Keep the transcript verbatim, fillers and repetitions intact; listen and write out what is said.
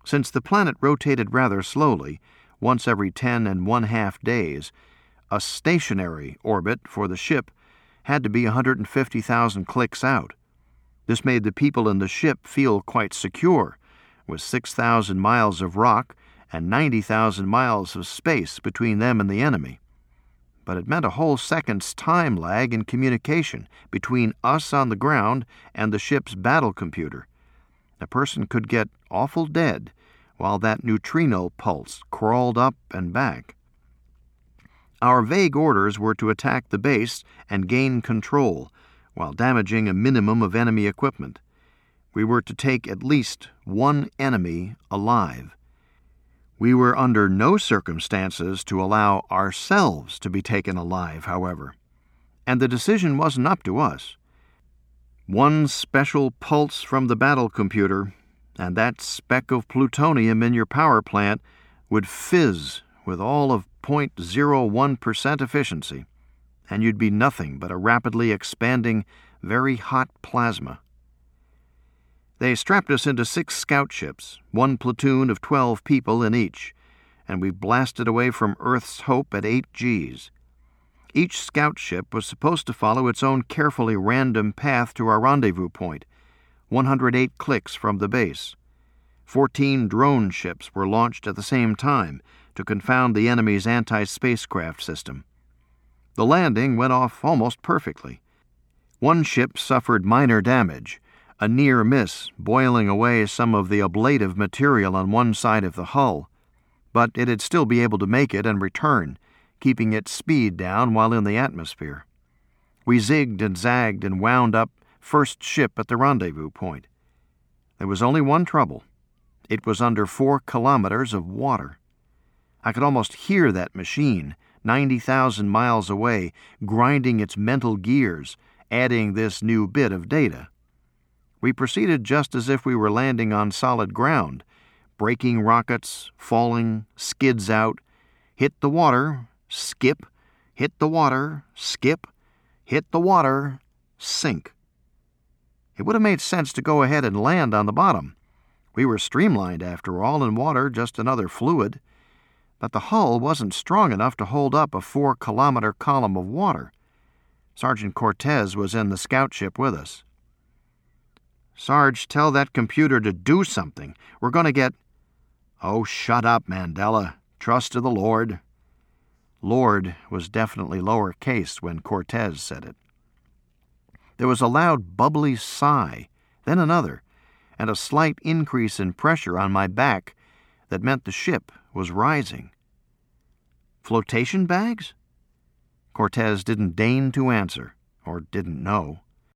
Since the planet rotated rather slowly, once every ten and one-half days, a stationary orbit for the ship had to be one hundred fifty thousand clicks out. This made the people in the ship feel quite secure, with six thousand miles of rock and ninety thousand miles of space between them and the enemy. But it meant a whole second's time lag in communication between us on the ground and the ship's battle computer. A person could get awful dead while that neutrino pulse crawled up and back. Our vague orders were to attack the base and gain control, while damaging a minimum of enemy equipment. We were to take at least one enemy alive. We were under no circumstances to allow ourselves to be taken alive, however. And the decision wasn't up to us. One special pulse from the battle computer, and that speck of plutonium in your power plant would fizz with all of zero point zero one percent efficiency, and you'd be nothing but a rapidly expanding, very hot plasma. They strapped us into six scout ships, one platoon of twelve people in each, and we blasted away from Earth's Hope at eight G's. Each scout ship was supposed to follow its own carefully random path to our rendezvous point, one hundred eight clicks from the base. Fourteen drone ships were launched at the same time to confound the enemy's anti-spacecraft system. The landing went off almost perfectly. One ship suffered minor damage, a near miss boiling away some of the ablative material on one side of the hull, but it'd still be able to make it and return, keeping its speed down while in the atmosphere. We zigged and zagged and wound up first ship at the rendezvous point. There was only one trouble. It was under four kilometers of water. I could almost hear that machine, ninety thousand miles away, grinding its mental gears, adding this new bit of data. We proceeded just as if we were landing on solid ground, braking rockets, falling, skids out, hit the water, skip, hit the water, skip, hit the water, sink. It would have made sense to go ahead and land on the bottom. We were streamlined, after all, and water just another fluid. But the hull wasn't strong enough to hold up a four-kilometer column of water. Sergeant Cortez was in the scout ship with us. "Sarge, tell that computer to do something. We're going to get—" "Oh, shut up, Mandela. Trust to the Lord." Lord was definitely lowercase when Cortez said it. There was a loud, bubbly sigh, then another, and a slight increase in pressure on my back that meant the ship was rising. Flotation bags? Cortez didn't deign to answer, or didn't know.